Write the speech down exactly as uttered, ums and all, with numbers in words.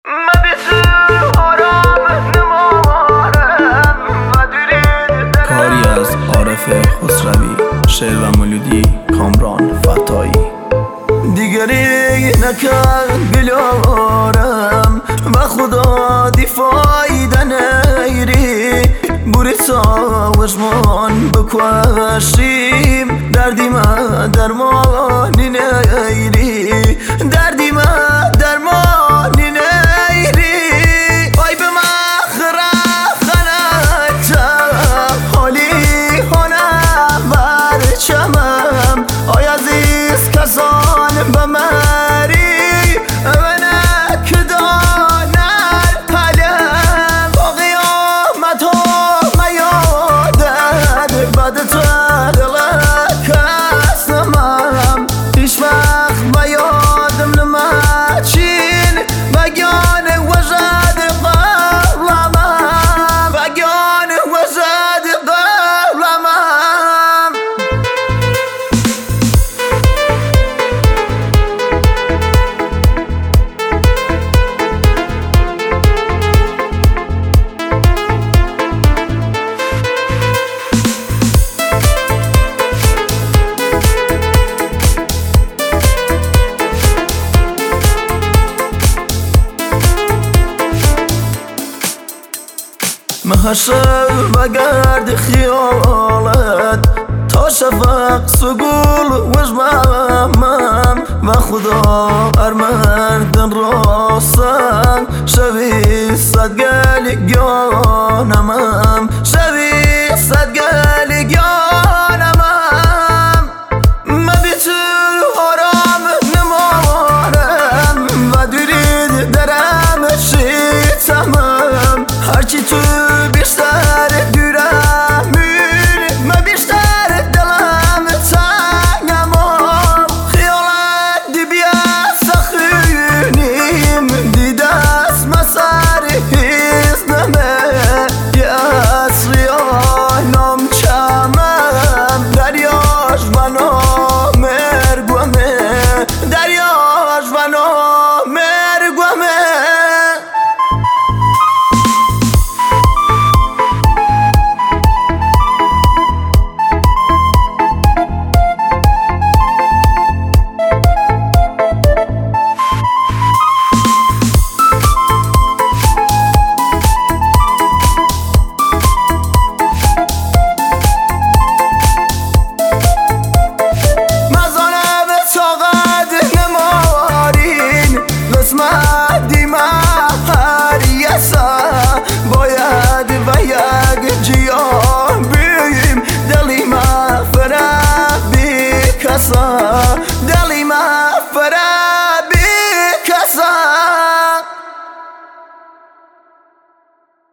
کاری از عارف خسروی، شعر و ملودی کامران فتایی. دیگری نکرد بیارم و خدا دیفایده نیری بوری ساوشمان بکوشیم دردی من درمانی نیری دردی من درمانی نیری آی به مخره خنجم حالی هنم برچمم آی عزیز کسان بمری منک دانر پلم با قیامت و میادر بد تدلک کسنمم هیچ وقت بیادم نمچین بگان وزد قبلمم بگان وزد قبلمم محشر بگرد خیالت تا شفق سگول وجمعمم و خدا ارمردن راستن شوی صدگل گیانمم شوی صدگل گیانمم من بی تو آرام نمارم و درید درم شیطمم هرچی تو